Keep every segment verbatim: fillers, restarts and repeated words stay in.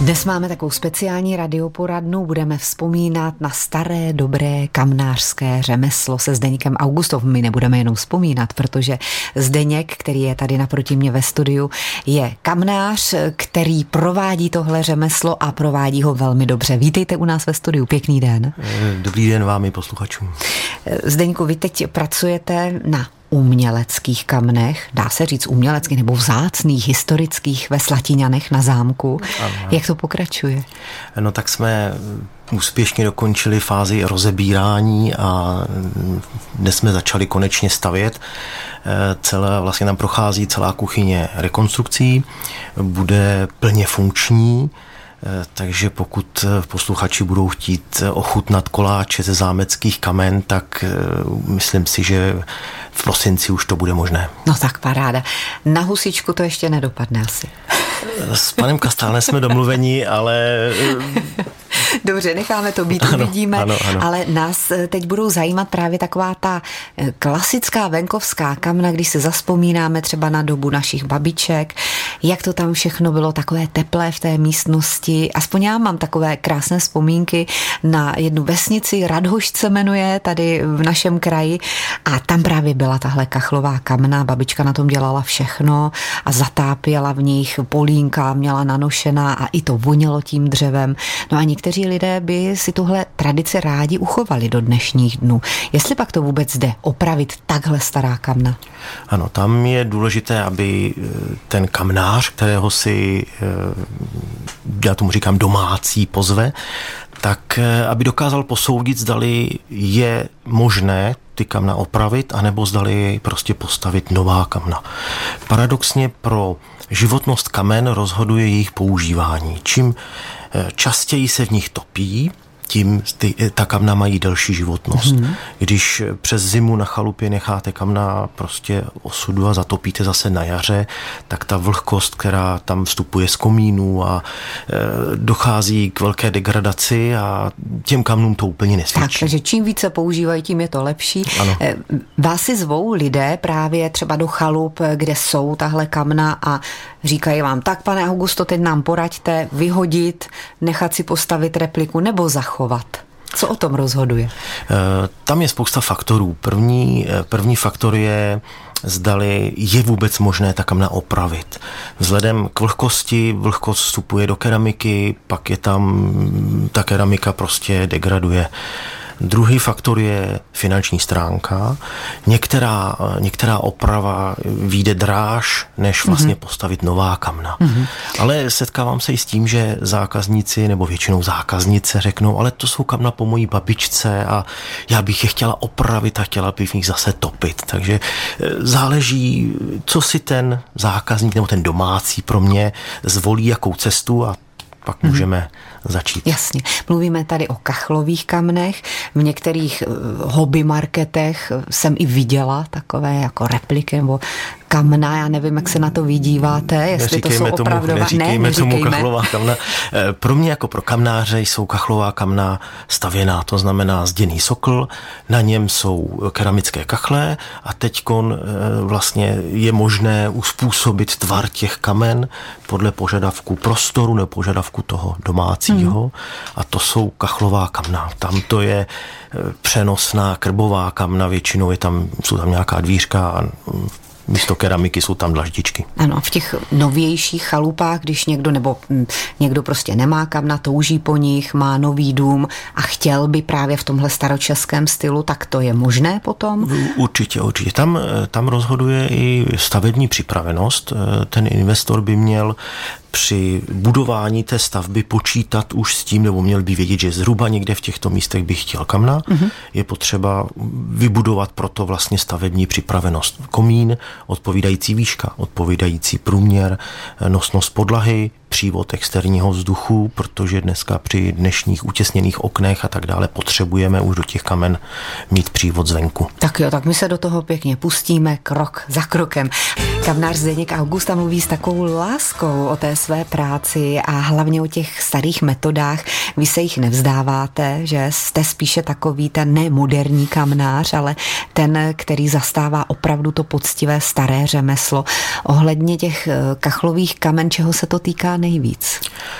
Dnes máme takovou speciální radioporadnu, budeme vzpomínat na staré, dobré kamnářské řemeslo se Zdeňkem Augustov. My nebudeme jenom vzpomínat, protože Zdeněk, který je tady naproti mě ve studiu, je kamnář, který provádí tohle řemeslo a provádí ho velmi dobře. Vítejte u nás ve studiu, pěkný den. Dobrý den vám i posluchačům. Zdeňku, vy teď pracujete na uměleckých kamnech, dá se říct uměleckých nebo vzácných, historických ve Slatiňanech na zámku. Ano. Jak to pokračuje? No tak jsme úspěšně dokončili fázi rozebírání a dnes jsme začali konečně stavět. Celé, vlastně nám prochází celá kuchyně rekonstrukcí, bude plně funkční. Takže pokud posluchači budou chtít ochutnat koláče ze zámeckých kamen, tak myslím si, že v prosinci už to bude možné. No tak paráda. Na husičku to ještě nedopadne asi. S panem Kastálnem jsme domluveni, ale... Dobře, necháme to být, uvidíme, ano, ano, ano. Ale nás teď budou zajímat právě taková ta klasická venkovská kamna, když se zazpomínáme třeba na dobu našich babiček, jak to tam všechno bylo takové teplé v té místnosti. Aspoň já mám takové krásné vzpomínky na jednu vesnici, Radhošce jmenuje, tady v našem kraji, a tam právě byla tahle kachlová kamna, babička na tom dělala všechno a zatápěla v nich, polínka měla nanošená a i to vonělo tím dřevem. No a někteří lidé by si tuhle tradici rádi uchovali do dnešních dnů. Jestli pak to vůbec jde opravit takhle stará kamna? Ano, tam je důležité, aby ten kamnář, kterého si, já tomu říkám domácí, pozve, tak aby dokázal posoudit, zdali je možné ty kamna opravit, anebo zdali prostě postavit nová kamna. Paradoxně pro životnost kamen rozhoduje jejich používání. Čím častěji se v nich topí, tím ty, ta kamna mají delší životnost. Mm-hmm. Když přes zimu na chalupě necháte kamna prostě osudu a zatopíte zase na jaře, tak ta vlhkost, která tam vstupuje z komínů a e, dochází k velké degradaci a těm kamnům to úplně nesvědčí. Tak, takže čím více používají, tím je to lepší. Ano. Vás si zvou lidé právě třeba do chalup, kde jsou tahle kamna a říkají vám, tak pane Augusto, teď nám poraďte vyhodit, nechat si postavit repliku nebo zachovat. Co o tom rozhoduje? Tam je spousta faktorů. První, první faktor je, zdali je vůbec možné ta kamna opravit. Vzhledem k vlhkosti, vlhkost vstupuje do keramiky, pak je tam, ta keramika prostě degraduje. Druhý faktor je finanční stránka. Některá, některá oprava vyjde dráž, než vlastně mm-hmm. postavit nová kamna. Mm-hmm. Ale setkávám se i s tím, že zákazníci, nebo většinou zákaznice řeknou, ale to jsou kamna po mojí babičce a já bych je chtěla opravit a chtěla bych v nich zase topit. Takže záleží, co si ten zákazník nebo ten domácí pro mě zvolí, jakou cestu, a pak můžeme hmm. začít. Jasně. Mluvíme tady o kachlových kamnech. V některých hobby marketech jsem i viděla takové jako repliky nebo kamna, já nevím, jak se na to vydíváte, jestli neříkejme to jsou opravdová... Neříkejme ne, neříkejme tomu kachlová kamna. Pro mě jako pro kamnáře jsou kachlová kamna stavěná, to znamená zděný sokl, na něm jsou keramické kachle a teďkon vlastně je možné uspůsobit tvar těch kamen podle požadavku prostoru nebo požadavku toho domácího hmm. a to jsou kachlová kamna. Tam to je přenosná krbová kamna, většinou je tam, jsou tam nějaká dvířka a místo keramiky jsou tam dlaždičky. Ano, a v těch novějších chalupách, když někdo nebo někdo prostě nemá kamna, touží po nich, má nový dům a chtěl by právě v tomhle staročeském stylu, tak to je možné potom? Určitě, určitě. Tam, tam rozhoduje i stavební připravenost. Ten investor by měl při budování té stavby počítat už s tím, nebo měl by vědět, že zhruba někde v těchto místech by chtěl kamna. Mm-hmm. Je potřeba vybudovat proto vlastně stavební připravenost. Komín, odpovídající výška, odpovídající průměr, nosnost podlahy, přívod externího vzduchu, protože dneska při dnešních utěsněných oknech a tak dále potřebujeme už do těch kamen mít přívod zvenku. Tak jo, tak my se do toho pěkně pustíme krok za krokem. Kamnář Zdeněk Augusta mluví s takovou láskou o té své práci a hlavně o těch starých metodách. vy se jich nevzdáváte, že jste spíše takový ten ne moderní kamnář, ale ten, který zastává opravdu to poctivé staré řemeslo. Ohledně těch kachlových kamen, čeho se to týká nejvíc?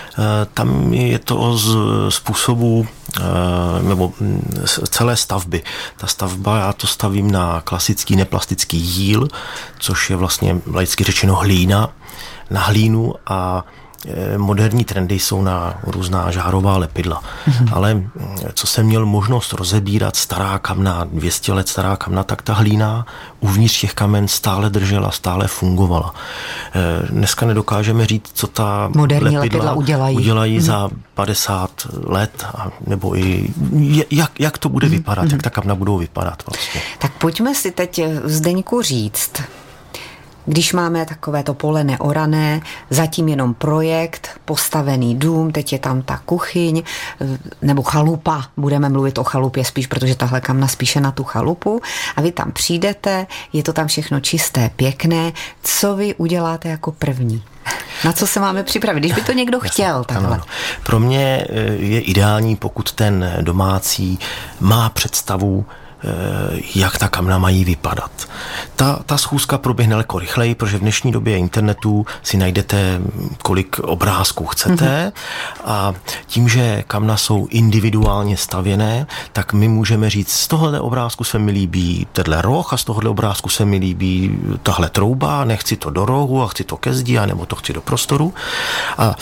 Tam je to z způsobu nebo celé stavby. Ta stavba, já to stavím na klasický neplastický jíl, což je vlastně laicky řečeno hlína, na hlínu, a moderní trendy jsou na různá žárová lepidla. Mm-hmm. Ale co jsem měl možnost rozebírat stará kamna, dvě stě let stará kamna, tak ta hlína uvnitř těch kamen stále držela, stále fungovala. Dneska nedokážeme říct, co ta moderní lepidla, lepidla udělají, udělají mm-hmm. za padesát let, nebo i jak, jak to bude mm-hmm. vypadat, mm-hmm. jak ta kamna budou vypadat vlastně. Tak pojďme si teď, Zdeňku, říct, když máme takovéto pole neorané, zatím jenom projekt, postavený dům, teď je tam ta kuchyň, nebo chalupa, budeme mluvit o chalupě spíš, protože tahle kamna spíše na tu chalupu, a vy tam přijdete, je to tam všechno čisté, pěkné, co vy uděláte jako první? Na co se máme připravit, když by to někdo chtěl? Jasně, takhle. Ano. Pro mě je ideální, pokud ten domácí má představu, jak ta kamna mají vypadat. Ta, ta schůzka proběhne daleko rychleji, protože v dnešní době internetu si najdete, kolik obrázků chcete, mm-hmm. a tím, že kamna jsou individuálně stavěné, tak my můžeme říct, z tohohle obrázku se mi líbí tenhle roh a z tohohle obrázku se mi líbí tahle trouba, nechci to do rohu a chci to ke zdi, anebo to chci do prostoru. A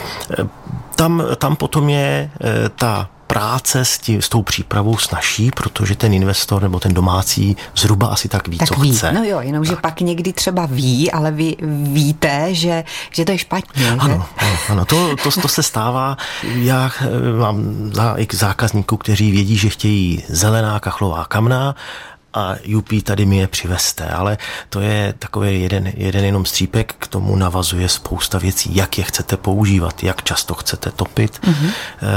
tam, tam potom je ta práce s, tí, s tou přípravou snaží, protože ten investor nebo ten domácí zhruba asi tak ví, tak co ví. chce. No jo, jenomže pak někdy třeba ví, ale vy víte, že, že to je špatně. Ano, že? ano, ano to, to, to se stává. Já mám i k zákazníků, kteří vědí, že chtějí zelená kachlová kamna, a Jupi, tady mi je přivezte, ale to je takový jeden, jeden jenom střípek, k tomu navazuje spousta věcí, jak je chcete používat, jak často chcete topit, mm-hmm.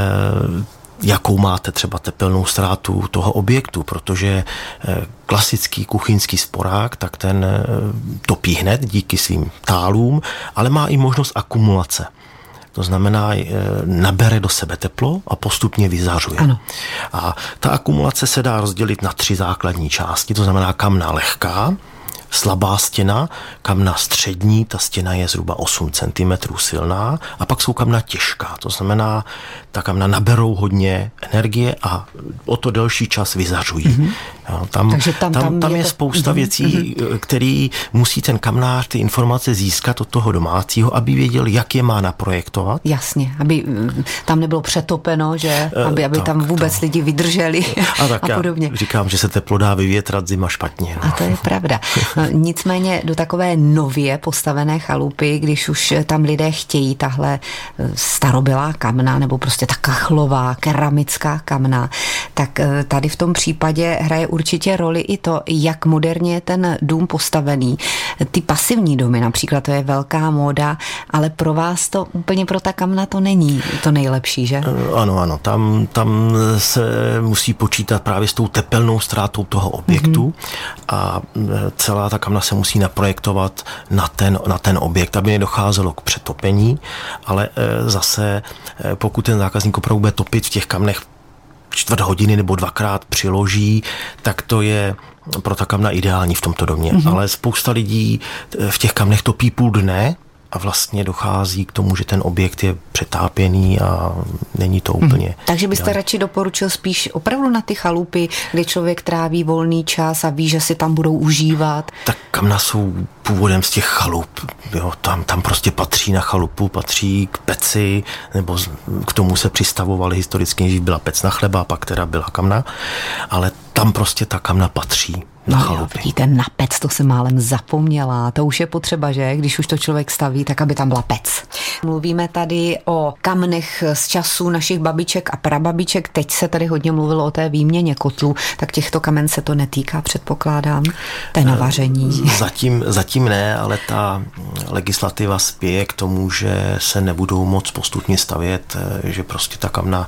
e, jakou máte třeba tepelnou ztrátu toho objektu, protože klasický kuchyňský sporák, tak ten topí hned díky svým tálům, ale má i možnost akumulace. To znamená, nabere do sebe teplo a postupně vyzařuje. Ano. A ta akumulace se dá rozdělit na tři základní části, to znamená kamna lehká, slabá stěna, kamna střední, ta stěna je zhruba osm centimetrů silná, a pak jsou kamna těžká, to znamená, ta kamna naberou hodně energie a o to delší čas vyzařují. Mm-hmm. Jo, tam, Takže tam, tam, tam, tam je, je to... spousta mm-hmm. věcí, mm-hmm. který musí ten kamnář ty informace získat od toho domácího, aby věděl, jak je má naprojektovat. Jasně, aby tam nebylo přetopeno, že aby, aby tak, tam vůbec to... lidi vydrželi a, tak a podobně. Já říkám, že se teplo dá vyvětrat, zima špatně. No. A to je pravda. No, nicméně do takové nově postavené chalupy, když už tam lidé chtějí tahle starobylá kamna nebo prostě ta kachlová, keramická kamna, tak tady v tom případě hraje určitě roli i to, jak moderně je ten dům postavený. Ty pasivní domy například, to je velká móda, ale pro vás to úplně pro ta kamna to není to nejlepší, že? Ano, ano, tam, tam se musí počítat právě s tou tepelnou ztrátou toho objektu mm-hmm. a celá ta kamna se musí naprojektovat na ten, na ten objekt, aby nedocházelo k přetopení, ale zase pokud ten zákazník opravdu bude topit v těch kamnech čtvrt hodiny nebo dvakrát přiloží, tak to je pro ta kamna ideální v tomto domě. Mm-hmm. Ale spousta lidí v těch kamnech topí půl dne a vlastně dochází k tomu, že ten objekt je přetápěný a není to úplně... Hmm. Takže byste ideální. Radši doporučil spíš opravdu na ty chalupy, kde člověk tráví volný čas a ví, že si tam budou užívat? Tak kamna jsou původem z těch chalup. Jo, tam, tam prostě patří na chalupu, patří k peci, nebo k tomu se přistavovali historicky, než byla pec na chleba, pak teda byla kamna, ale tam prostě ta kamna patří. Na no jo, vidíte, na pec, to se málem zapomněla. To už je potřeba, že? Když už to člověk staví, tak aby tam byla pec. Mluvíme tady o kamnech z časů našich babiček a prababiček. Teď se tady hodně mluvilo o té výměně kotlů. Tak těchto kamen se to netýká, předpokládám? Té navaření. Zatím, zatím ne, ale ta legislativa spěje k tomu, že se nebudou moc postupně stavět, že prostě ta kamna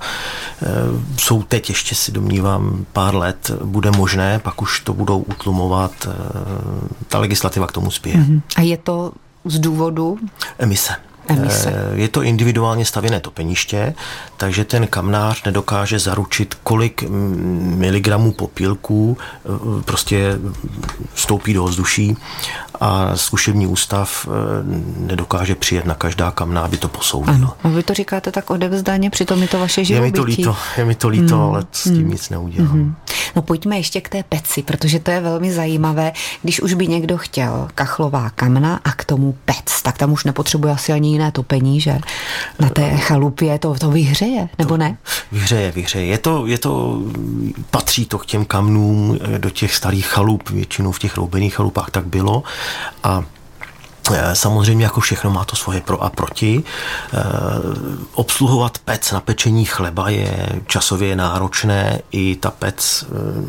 jsou teď, ještě si domnívám, pár let bude možné, pak už to budou utlumovat, ta legislativa k tomu spěje. Mm-hmm. A je to z důvodu? Emise. emise. Je to individuálně stavěné topeniště, takže ten kamnář nedokáže zaručit, kolik miligramů popílků prostě vstoupí do ovzduší a zkušební ústav nedokáže přijet na každá kamna, aby to posoudil. Ano, a vy to říkáte tak odevzdaně, přitom je to vaše živobytí. Je mi to líto, je mi to líto, mm. ale s tím mm. nic neudělám. Mm. No pojďme ještě k té peci, protože to je velmi zajímavé. Když už by někdo chtěl kachlová kamna a k tomu pec, tak tam už nepotřebuje asi ani jiné topení, že? Na té chalupě to, to vyhřeje, nebo to ne? Vyhřeje, vyhřeje. Je to, je to, patří to k těm kamnům, do těch starých chalup, většinou v těch roubených chalupách tak bylo. A samozřejmě jako všechno má to svoje pro a proti. E, obsluhovat pec na pečení chleba je časově náročné, i ta pec,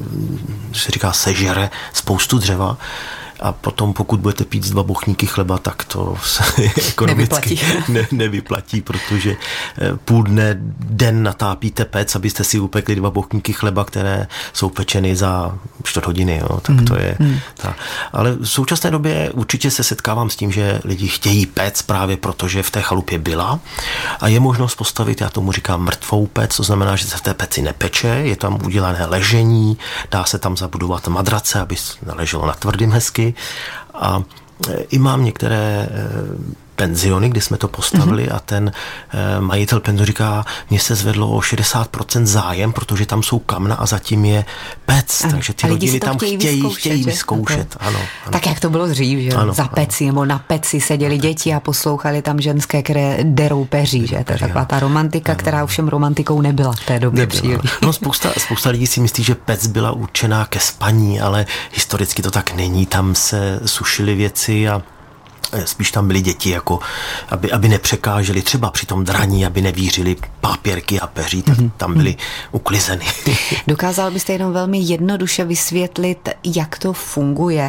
e, se říká, sežere spoustu dřeva. A potom, pokud budete pít dva bochníky chleba, tak to se ekonomicky nevyplatí. Ne, nevyplatí, protože půl dne, den natápíte pec, abyste si upekli dva bochníky chleba, které jsou pečeny za čtvrt hodiny. Jo. Tak mm. to je mm. ta. Ale v současné době určitě se setkávám s tím, že lidi chtějí pec právě proto, že v té chalupě byla a je možnost postavit, já tomu říkám, mrtvou pec, to znamená, že se v té peci nepeče, je tam udělané ležení, dá se tam zabudovat madrace, aby leželo na tvrdým hezky. A i mám některé penziony, kdy jsme to postavili mm-hmm. a ten majitel penzionu říká, mně se zvedlo o šedesát procent zájem, protože tam jsou kamna a zatím je pec, ano. takže ty rodiny tam chtějí, chtějí vyzkoušet. Chtějí vyzkoušet ano, ano. Tak jak to bylo dřív, že ano, za ano. peci nebo na peci seděli děti a poslouchali tam ženské, které derou peří, že? To je taková ta romantika, ano. která ovšem romantikou nebyla v té době příliš. No spousta, spousta lidí si myslí, že pec byla určená ke spaní, ale historicky to tak není, tam se sušily věci a spíš tam byly děti, jako, aby, aby nepřekáželi třeba při tom draní, aby nevířili pápěrky a peří, tak mm-hmm. tam byly uklizeny. Dokázal byste jenom velmi jednoduše vysvětlit, jak to funguje?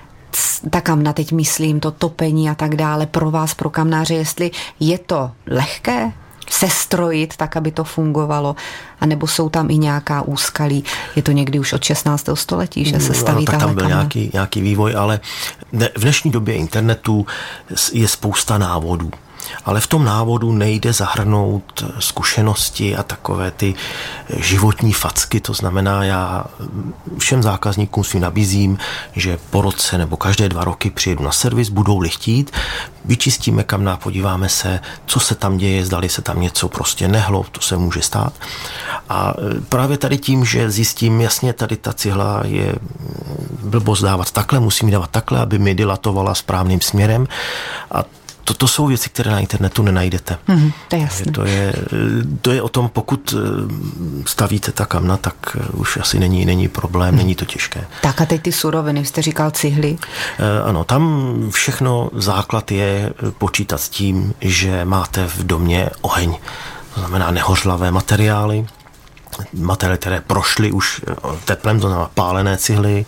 Ta kamna, teď myslím, to topení a tak dále, pro vás, pro kamnáře, jestli je to lehké sestrojit tak, aby to fungovalo, anebo jsou tam i nějaká úskalí. Je to někdy už od šestnáctého století, že se staví tahle kamna. Tam byl nějaký, nějaký vývoj, ale v dnešní době internetu je spousta návodů. Ale v tom návodu nejde zahrnout zkušenosti a takové ty životní facky, to znamená, já všem zákazníkům svým nabízím, že po roce nebo každé dva roky přijedu na servis, budou-li chtít, vyčistíme kamna, podíváme se, co se tam děje, zdali se tam něco prostě nehlo, to se může stát. A právě tady tím, že zjistím, jasně, tady ta cihla je blbost dávat takhle, musím ji dávat takhle, aby mi dilatovala správným směrem, a Toto jsou věci, které na internetu nenajdete. Mm, to je jasné. To je, to je o tom, pokud stavíte ta kamna, tak už asi není, není problém, mm. není to těžké. Tak a teď ty suroviny, jste říkal cihly. E, ano, tam všechno základ je počítat s tím, že máte v domě oheň. To znamená nehořlavé materiály, materiály, které prošly už teplem, to znamená pálené cihly,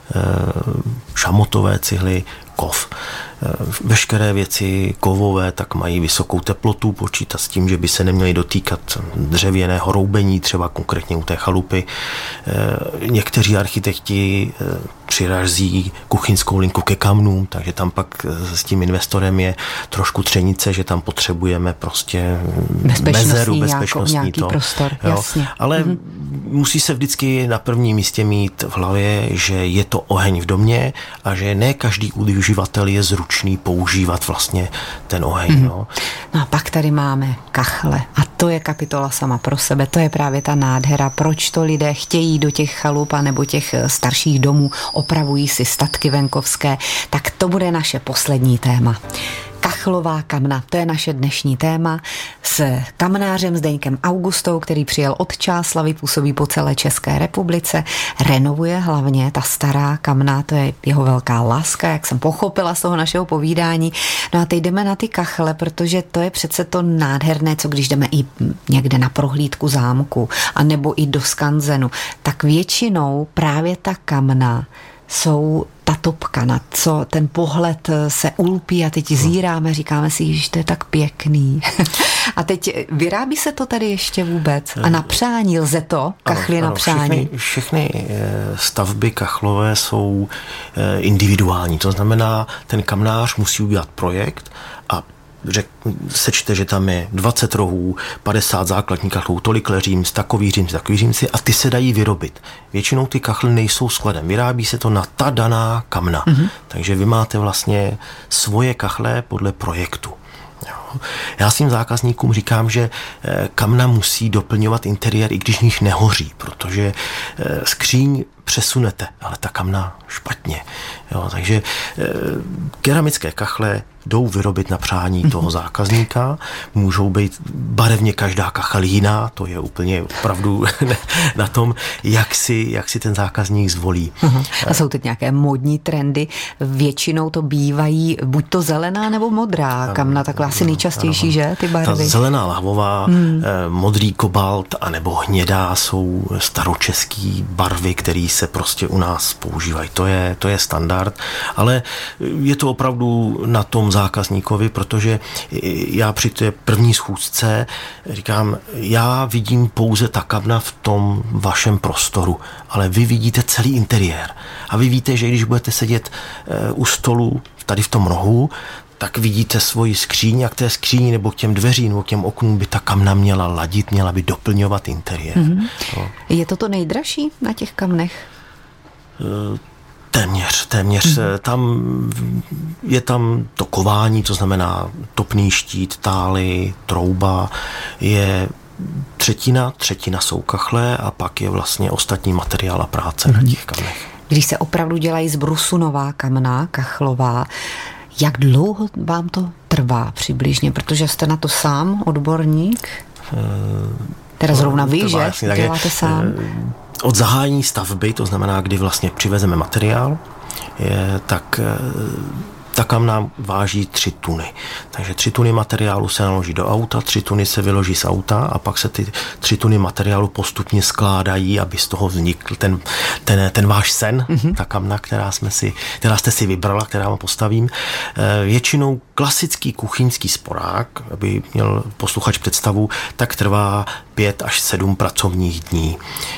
šamotové cihly, kov. Veškeré věci kovové tak mají vysokou teplotu, počítat s tím, že by se neměly dotýkat dřevěného roubení, třeba konkrétně u té chalupy. Někteří architekti přirazí kuchyňskou linku ke kamnům, takže tam pak s tím investorem je trošku třenice, že tam potřebujeme prostě mezeru, bezpečnostní nějaký to. prostor, jasně. Ale mm-hmm. musí se vždycky na prvním místě mít v hlavě, že je to oheň v domě a že ne každý uživatel je zručný používat vlastně ten oheň. Mm-hmm. No. no a pak tady máme kachle a to je kapitola sama pro sebe, to je právě ta nádhera, proč to lidé chtějí do těch chalup a nebo těch starších domů, opravují si statky venkovské, tak to bude naše poslední téma. Kachlová kamna, to je naše dnešní téma s kamnářem Zdeňkem Augustou, který přijel od Čáslavy, působí po celé České republice, renovuje hlavně ta stará kamna, to je jeho velká láska, jak jsem pochopila z toho našeho povídání. No a teď jdeme na ty kachle, protože to je přece to nádherné, co když jdeme i někde na prohlídku zámku, anebo i do skanzenu, tak většinou právě ta kamna jsou ta topka, na co ten pohled se ulpí a teď zíráme, říkáme si, že to je tak pěkný. A teď vyrábí se to tady ještě vůbec? A na přání lze to? Kachly ano, na přání? Všechny, všechny stavby kachlové jsou individuální. To znamená, ten kamnář musí udělat projekt a řek, sečte, že tam je dvacet rohů, padesát základních kachlů, tolik římsy, takový římsy, takový římsy a ty se dají vyrobit. Většinou ty kachly nejsou skladem, vyrábí se to na ta daná kamna. Mm-hmm. Takže vy máte vlastně svoje kachle podle projektu. Já svým zákazníkům říkám, že kamna musí doplňovat interiér, i když v nich nehoří, protože skříň přesunete, ale ta kamna špatně. Jo, takže keramické kachle jdou vyrobit na přání toho zákazníka, můžou být barevně každá kachel jiná, to je úplně opravdu na tom, jak si, jak si ten zákazník zvolí. Uhum. A jsou teď nějaké módní trendy, většinou to bývají buď to zelená nebo modrá kamna, takhle asi nejčastější, ano, že, ty barvy? Ta zelená lahvová, hmm. modrý kobalt anebo hnědá jsou staročeský barvy, které se prostě u nás používají. To je, to je standard, ale je to opravdu na tom zákazníkovi, protože já při té první schůzce říkám, já vidím pouze ta kamna v tom vašem prostoru, ale vy vidíte celý interiér. A vy víte, že když budete sedět u stolu tady v tom rohu, tak vidíte svoji skříň a k té skříni nebo k těm dveřím nebo k těm oknům by ta kamna měla ladit, měla by doplňovat interiér. Mm-hmm. No. Je to to nejdražší na těch kamnech? Téměř, téměř. Mm-hmm. Tam je tam to kování, to znamená topný štít, tály, trouba, je třetina, třetina jsou kachle a pak je vlastně ostatní materiál a práce mm-hmm. na těch kamnech. Když se opravdu dělají z brusu nová kamna, kachlová, jak dlouho vám to trvá přibližně, protože jste na to sám odborník? Teda zrovna vy, trvá, že? Jasně, děláte sám? Od zahájení stavby, to znamená, kdy vlastně přivezeme materiál, je, tak ta kamna váží tři tuny. Takže tři tuny materiálu se naloží do auta, tři tuny se vyloží z auta a pak se ty tři tuny materiálu postupně skládají, aby z toho vznikl ten, ten, ten váš sen, mm-hmm. ta kamna, která, jsme si, která jste si vybrala, která vám postavím. Většinou klasický kuchyňský sporák, aby měl posluchač představu, tak trvá pět až sedm pracovních dní.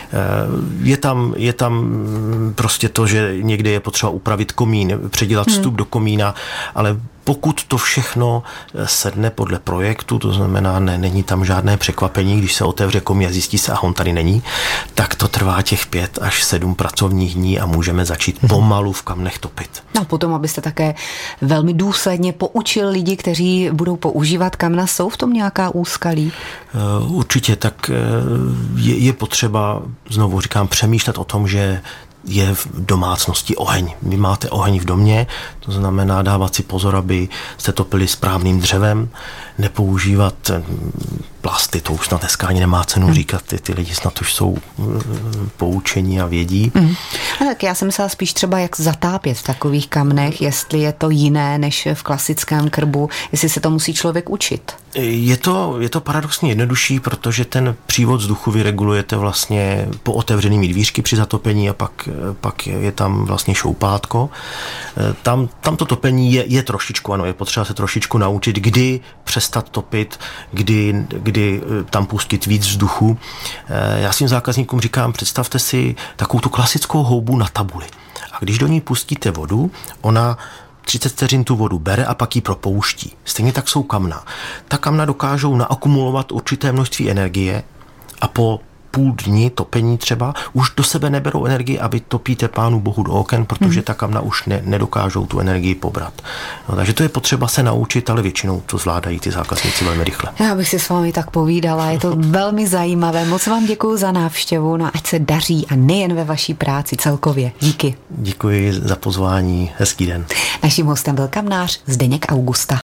Je tam, je tam prostě to, že někdy je potřeba upravit komín, předělat vstup hmm. do komína, ale pokud to všechno sedne podle projektu, to znamená, ne, není tam žádné překvapení, když se otevře komín a zjistí se, a on tady není, tak to trvá těch pět až sedm pracovních dní a můžeme začít pomalu v kamnech topit. No potom, abyste také velmi důsledně poučil lidi, kteří budou používat kamna, jsou v tom nějaká úskalí? Určitě, tak je, je potřeba, znovu říkám, přemýšlet o tom, že je v domácnosti oheň. Vy máte oheň v domě, to znamená dávat si pozor, aby jste topili správným dřevem, nepoužívat plasty, to už snad dneska ani nemá cenu hmm. říkat, ty, ty lidi snad už jsou poučení a vědí. Hmm. A tak já jsem myslela spíš třeba, jak zatápět v takových kamnech, jestli je to jiné než v klasickém krbu, jestli se to musí člověk učit. Je to, je to paradoxně jednodušší, protože ten přívod vzduchu vy regulujete vlastně po otevřenými dvířky při zatopení a pak, pak je tam vlastně šoupátko. Tam, tam to topení je, je trošičku, ano, je potřeba se trošičku naučit, kdy přestat topit, kdy, kdy tam pustit víc vzduchu. Já svým zákazníkům říkám, představte si takovou tu klasickou houbu na tabuli. A když do ní pustíte vodu, ona třicet vteřin tu vodu bere a pak ji propouští. Stejně tak jsou kamna. Ta kamna dokážou naakumulovat určité množství energie a po půl dní topení třeba už do sebe neberou energii a vy topíte pánu bohu do oken, protože hmm. ta kamna už ne, nedokážou tu energii pobrat. No, takže to je potřeba se naučit, ale většinou to zvládají ty zákazníci velmi rychle. Já bych si s vámi tak povídala, je to velmi zajímavé. Moc vám děkuji za návštěvu, no ať se daří a nejen ve vaší práci celkově. Díky. Děkuji za pozvání, hezký den. Naším hostem byl kamnář Zdeněk Augusta.